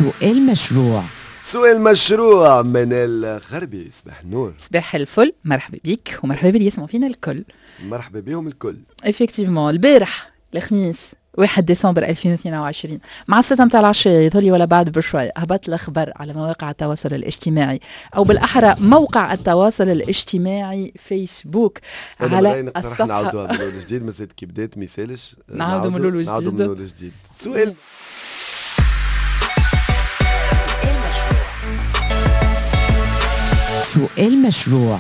سؤال مشروع. سؤال مشروع من الغربي. صباح النور. صباح الفل، مرحبا بيك ومرحبا باللي يسمعوا فينا الكل. مرحبا بهم الكل. افكتيفمون البارح الخميس 1 ديسمبر 2022 مع 6 متاع العشية يظهر ولا بعد بشوي هبط الأخبار على مواقع التواصل الاجتماعي، أو بالأحرى موقع التواصل الاجتماعي فيسبوك على الصفحة. نعاودوها من الأول جديد، مازالت كي بدات ما يسالش. نعاودو من الأول جديد. سؤال سؤال مشروع.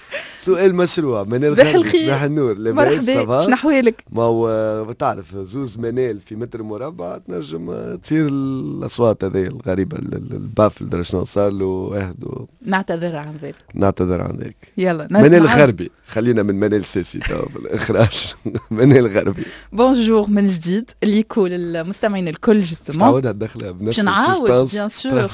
سؤال مشروع من الغربي. صباح النور. مرحبا، شنو أحوالك؟ ما هو تعرف زوز منال في متر مربع تنجم تصير الأصوات هذه الغريبة. البافل درا شنو صار له واحد نعتذر عن ذلك. نعتذر عن ذلك. يلا منال الغربي، خلينا من منال ساسي تو بالإخراج. منال الغربي. بونجور من جديد ليكول المستمعين الكل. جوستومون تعودها تدخلها بنفس السسبانس. بيان سور.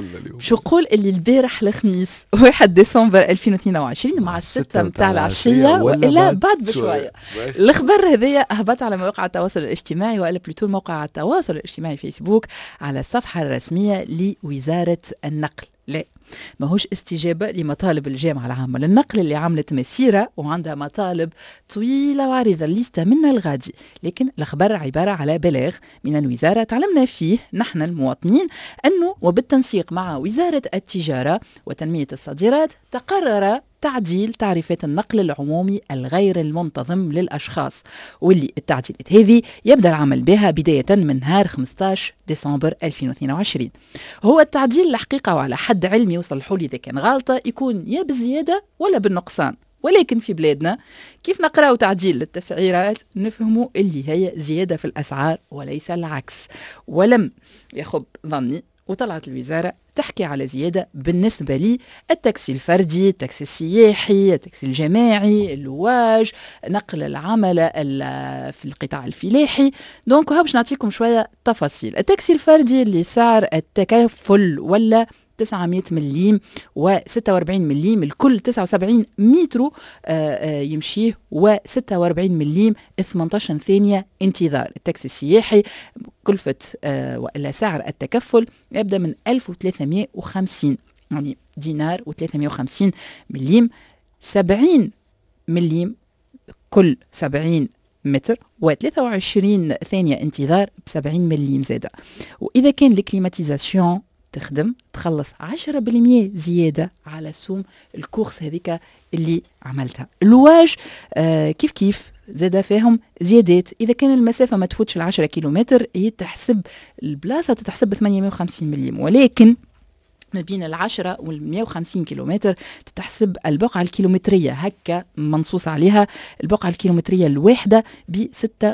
شو نقول اللي البارح الخميس 1 ديسمبر 2022 مع 6 متاع العشية وإلا بعد بشوية. الخبر هذايا هبط على مواقع التواصل الاجتماعي، وإلا بلوتو موقع التواصل الاجتماعي فيسبوك على الصفحة الرسمية لوزارة النقل. لا، ماهوش استجابة لمطالب الجامعة العامة للنقل اللي عملت مسيرة وعندها مطالب طويلة وعريضة الليستة منها الغادي، لكن الخبر عبارة على بلاغ من الوزارة تعلمنا فيه نحن المواطنين أنه وبالتنسيق مع وزارة التجارة وتنمية الصادرات تقرر تعديل تعريفات النقل العمومي الغير المنتظم للأشخاص، واللي التعديلات هذه يبدأ العمل بها بداية من نهار 15 ديسمبر 2022. هو التعديل الحقيقة وعلى حد علمي وصلحوا لي إذا كان غلطة يكون يا بالزيادة ولا بالنقصان، ولكن في بلادنا كيف نقرأوا تعديل للتسعيرات نفهموا اللي هي زيادة في الأسعار وليس العكس. ولم يخب ظني وطلعت الوزارة تحكي على زيادة بالنسبة لي التاكسي الفردي، التاكسي السياحي، التاكسي الجماعي، اللواج، نقل العملة في القطاع الفلاحي. دونك باش نعطيكم شوية تفاصيل. التاكسي الفردي اللي سعر التكفل ولا 900 مليم و46 مليم، الكل 79 مترو يمشيه، و46 مليم 18 ثانية انتظار. التاكسي السياحي كلفة وإلا سعر التكفل يبدأ من 1350 يعني دينار و350 مليم، 70 مليم كل 70 متر، و23 ثانية انتظار ب70 مليم زادة. وإذا كان الكليماتيزاسيون تخدم تخلص 10% زيادة على سوم الكورس هذيك اللي عملتها. اللواج كيف زاد فيهم زيادات. إذا كان المسافة ما تفوتش 10 كيلومتر هي تحسب البلاصة تتحسب ب 850 مليم، ولكن ما بين 10 و 150 كيلومتر تتحسب البقعة الكيلومترية هكا منصوص عليها. البقعة الكيلومترية الواحدة ب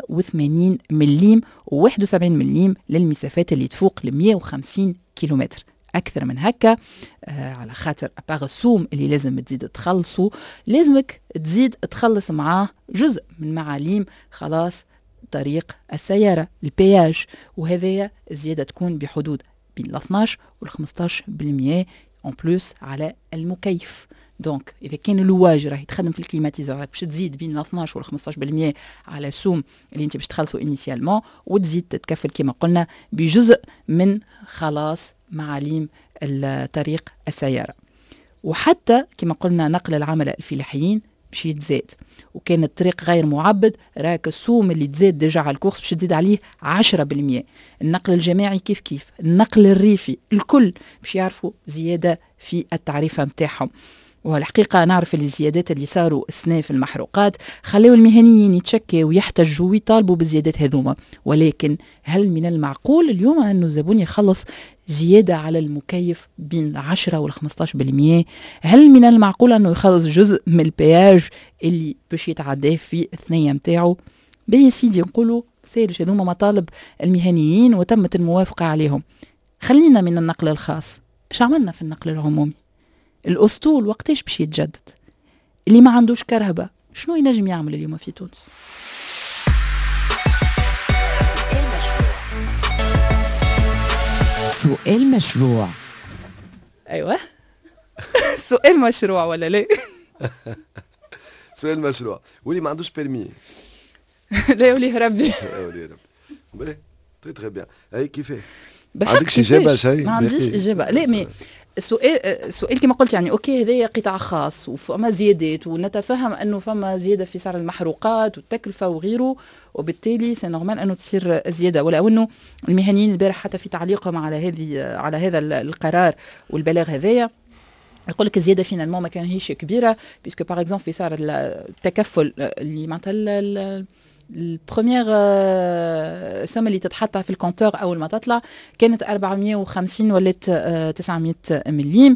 86 مليم و71 مليم للمسافات اللي تفوق ل 150 كيلومتر. أكثر من هكا على خاطر أباغ السوم اللي لازم تزيد تخلصه لازمك تزيد تخلص معاه جزء من معاليم خلاص طريق السيارة البياج، وهذا الزيادة تكون بحدود بين 12 وال 15% en plus على المكيف. دونك إذا كان اللواج راهي تخدم في الكليماتيزور باش تزيد بين 12 وال 15% على سوم اللي انت باش تخلصوا انيسيالمون، وتزيد تتكفل كما قلنا بجزء من خلاص معاليم طريق السيارة. وحتى كما قلنا نقل العملاء الفلاحيين باش يتزاد، وكان الطريق غير معبد راك السوم اللي تزاد ديجا على الكورس باش تزيد عليه 10%. النقل الجماعي كيف النقل الريفي الكل باش يعرفوا زيادة في التعريفة متاعهم. والحقيقة نعرف الزيادات اللي صاروا السنة في المحروقات خلوا المهنيين يتشكوا ويحتجوا ويطالبوا بالزيادات هذوما، ولكن هل من المعقول اليوم أنه الزبون يخلص زيادة على المكيف بين 10 وال 15%؟ هل من المعقول أنه يخلص جزء من البياج اللي باش يتعداه في الثنية متاعه؟ بي سيدي نقولوا سيرش هذوما مطالب المهنيين وتمت الموافقة عليهم. خلينا من النقل الخاص، ايش عملنا في النقل العمومي؟ الأسطول وقتاش باش يتجدد؟ اللي ما عندوش كرهبة شنو ينجم يعمل اليوم في تونس؟ سؤال مشروع. أيوة. سؤال مشروع ولا لا؟ سؤال مشروع. واللي ما عندوش بيرمي لا يوليه ربي. يوليه ربي. تري بيان. هاي كيفاه؟ عندكش اجابه شيء؟ ما عنديش اجابه. لا مي السؤال كما قلت يعني اوكي هذايا قطاع خاص وفما زيادات ونتفهم انه فما زياده في سعر المحروقات والتكلفه وغيره، وبالتالي سي نورمال انه تصير زياده. ولو انه المهنيين البارح حتى في تعليقهم على هذا القرار والبلاغ هذايا يقول لك الزياده فينا ما كانهيش كبيره، بيسكو باغ اكزومبل في سعر التكفل اللي معناتها البروميير سوم اللي تتحط في الكونتور اول ما تطلع كانت 450 ولات 900 مليم.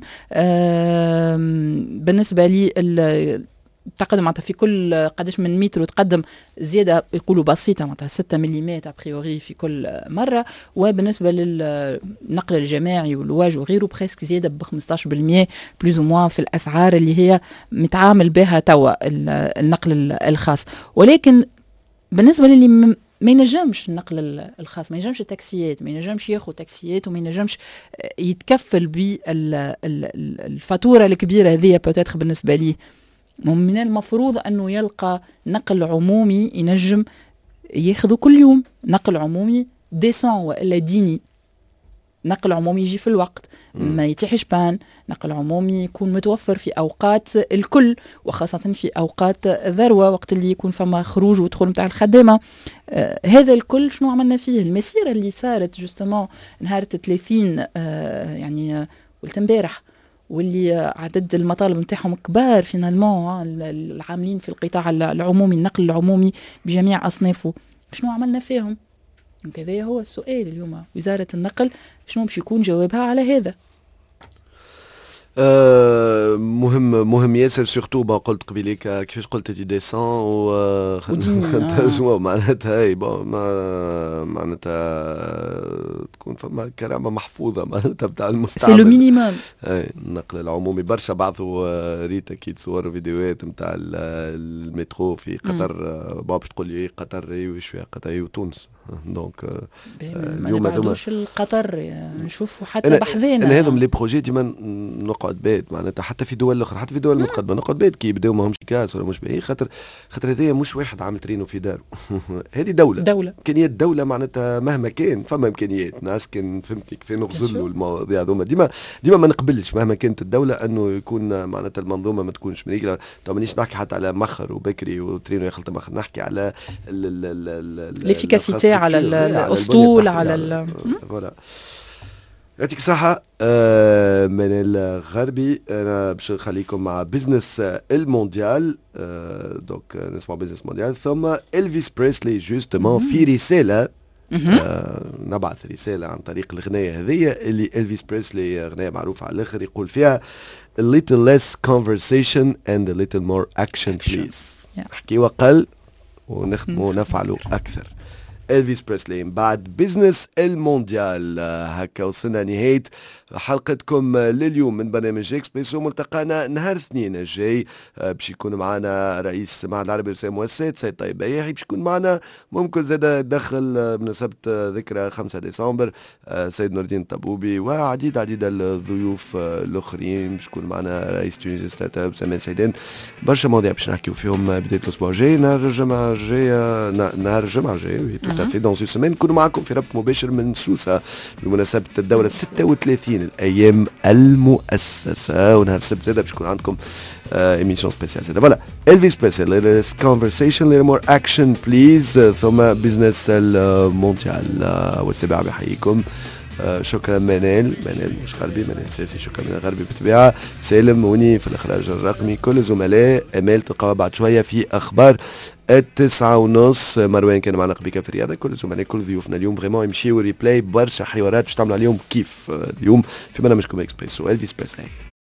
بالنسبه لي تقدم معناتها في كل قداش من متر وتقدم زياده يقولوا بسيطه معناتها 6 ملم ابريوري في كل مره. وبالنسبه للنقل الجماعي والواج وغيره بريسك زياده ب 15% بلوز او موان في الاسعار اللي هي متعامل بها توا النقل الخاص. ولكن بالنسبه للي ما ينجمش النقل الخاص، ما ينجمش التاكسيات، ما ينجمش ياخذ تاكسيات وما ينجمش يتكفل بالفاتوره الكبيره هذه بوتيتر بالنسبه لي، من المفروض انه يلقى نقل عمومي ينجم ياخذه كل يوم، نقل عمومي ديسون والا ديني، نقل عمومي يجي في الوقت، ما يتيحش بان، نقل عمومي يكون متوفر في اوقات الكل وخاصه في اوقات ذروه وقت اللي يكون فما خروج ودخول نتاع الخدامه. هذا الكل شنو عملنا فيه؟ المسيره اللي صارت جوستومون نهار 30 يعني قلت امبارح، واللي عدد المطالب نتاعهم كبار فينالمون العاملين في القطاع العمومي، النقل العمومي بجميع اصنافه، شنو عملنا فيهم؟ كذا هو السؤال اليوم، وزارة النقل شنو باش يكون جوابها على هذا؟ مهم ياسر سورتو قلت قبيليك كيفاش قلت دي ديسون و معناتها هاي معناتها تكون فما كرامه محفوظه معناتها بتاع المستعمل، سي لو مينيموم. النقل العمومي برشا بعضو ريت اكيد صور وفيديوهات نتاع المترو في قطر، باش تقول لي قطر وش فيها قطر وتونس، دونك اليوم ما نعودوش القطر نشوفوا حتى بحذينا. انا هذم لي بروجي ديما نقعد بيت معناتها حتى في دول اخرى، حتى في دول متقدمه نقعد بيت كي يبداو ماهمش كاس ولا مش باهي، خاطر هذايا مش واحد عامل ترينو في داره هذه دوله امكانيات دوله معناتها مهما كان فما امكانيات ناس كان فهمتني كيف نغزلوا المواضيع هذوما ديما ما نقبلش مهما كانت الدوله انه يكون معناتها المنظومه ما تكونش مريقله. تو مانيش نحكي حتى على مخر وبكري وترينو يخلط مخر، نحكي على الافيكاسيتي على الاسطول على فوالا. يعطيك الصحة منال الغربي. أنا باش نخليكم مع بيزنس المونديال، دوك نسمع بيزنس مونديال ثم إلفيس بريسلي جوستومون في رسالة نبعث رسالة عن طريق الغناية هذية اللي إلفيس بريسلي غناية معروفة على الآخر يقول فيها a little less conversation and a little more action please. نحكي وقل ونخدموا ونفعلوا أكثر. إلفيس بريسلي بعد بيزنس المونديال. هكا وصلنا نهاية حلقتكم لليوم من برنامج اكسبريسو. ملتقانا نهار الاثنين الجاي باش يكون معنا رئيس المعهد العربي للرسائل والمؤسسات سيد طيب بياحي، باش يكون معنا ممكن زاد دخل بمناسبة ذكرى 5 ديسمبر سيد نور الدين الطبوبي وعديد الضيوف الاخرين، باش يكون معنا رئيس تونس ستارت اب سمان سيدان. برشا مواضيع باش نحكيو فيهم بداية الاسبوع الجاي نهار الجمعة الجاي في دون سو سيمين نكونوا معكم في ربط مباشر من سوسة بمناسبة الدورة 36 الأيام المؤسسة، ونهار السبت زادة باش يكون عندكم émission spéciale. فوالا إلفيس بريسلي less conversation little more action please ثم بيزنس المونديال. والسباع بحييكم. شكرا منال مش غربي، منال ساسي، شكرا من غربي بطبيعة، سالم موني في الإخراج الرقمي، كل زملاء أمال تلقاها بعد شوية في أخبار 9:30. مروان كان معنا قبيكة في الرياضة، كل زملاء كل ضيوفنا اليوم فريمون يمشيوا ريبلاي برشا حوارات باش تعملوا عليهم كيف اليوم في برنامجكم اكسبريسو. إلفيس بريسلي.